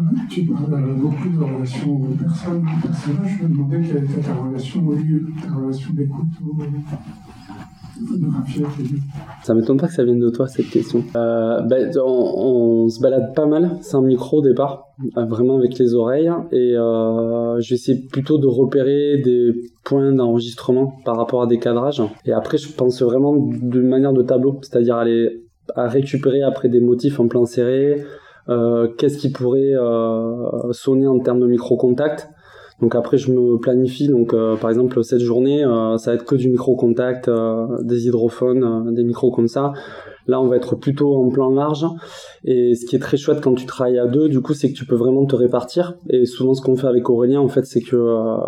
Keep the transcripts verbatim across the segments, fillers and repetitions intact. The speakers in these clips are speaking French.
tu parles beaucoup de relations aux personnes, aux personnages. Je me demandais quelle était ta relation au lieu, ta relation d'écoute au photographie avec les lieux. Ça m'étonne pas que ça vienne de toi, cette question. Euh, ben, on, on se balade pas mal sans micro au départ, vraiment avec les oreilles, et euh, j'essaie plutôt de repérer des points d'enregistrement par rapport à des cadrages. Et après, je pense vraiment d'une manière de tableau, c'est-à-dire aller à récupérer après des motifs en plan serré, euh, qu'est-ce qui pourrait euh, sonner en termes de micro-contact. Donc après je me planifie, donc euh, par exemple cette journée euh, ça va être que du micro-contact, euh, des hydrophones, euh, des micros comme ça. Là on va être plutôt en plan large, et ce qui est très chouette quand tu travailles à deux du coup c'est que tu peux vraiment te répartir. Et souvent ce qu'on fait avec Aurélien en fait c'est que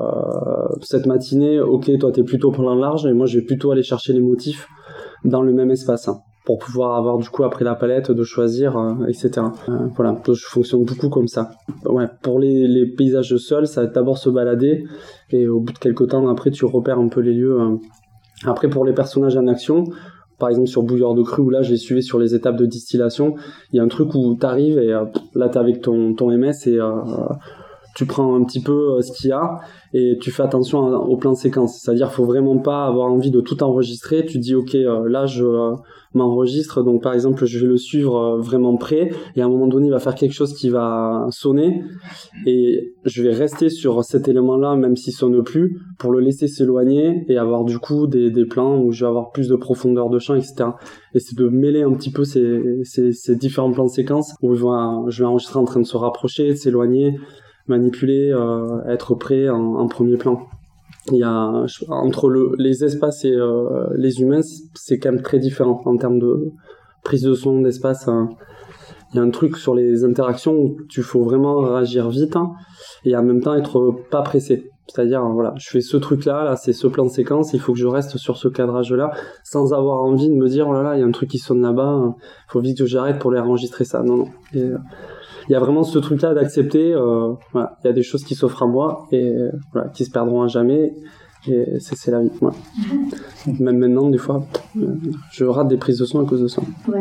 euh, cette matinée, ok toi t'es plutôt plan large et moi je vais plutôt aller chercher les motifs dans le même espace, hein, pour pouvoir avoir du coup après la palette de choisir, euh, et cetera. Euh, voilà, donc, je fonctionne beaucoup comme ça. Ouais, pour les, les paysages de sol, ça va être d'abord se balader, et au bout de quelques temps après tu repères un peu les lieux. Hein. Après pour les personnages en action, par exemple sur Bouilleur de Cru où là j'ai suivi sur les étapes de distillation, il y a un truc où t'arrives et euh, là t'es avec ton, ton M S et euh, tu prends un petit peu euh, ce qu'il y a et tu fais attention à, au plan séquence. C'est-à-dire faut vraiment pas avoir envie de tout enregistrer. Tu dis ok euh, là je euh, m'enregistre, donc par exemple je vais le suivre euh, vraiment près et à un moment donné il va faire quelque chose qui va sonner et je vais rester sur cet élément-là même s'il sonne plus pour le laisser s'éloigner et avoir du coup des, des plans où je vais avoir plus de profondeur de champ, et cetera. Et c'est de mêler un petit peu ces, ces, ces différents plans de séquence où je vais, je vais enregistrer en train de se rapprocher, de s'éloigner, manipuler, euh, être prêt en, en premier plan. Il y a entre le, les espaces et euh, les humains, c'est quand même très différent en termes de prise de son, d'espace. Hein. Il y a un truc sur les interactions où tu faut vraiment réagir vite, hein, et en même temps être pas pressé. C'est-à-dire, voilà, je fais ce truc-là, là, c'est ce plan de séquence, il faut que je reste sur ce cadrage-là, sans avoir envie de me dire, oh là là, il y a un truc qui sonne là-bas, il faut vite que j'arrête pour les enregistrer ça. Non, non. Et, euh, il y a vraiment ce truc-là d'accepter, euh, voilà, il y a des choses qui s'offrent à moi, et euh, voilà, qui se perdront à jamais, et c'est, c'est la vie. Voilà. Même maintenant, des fois, je rate des prises de son à cause de ça.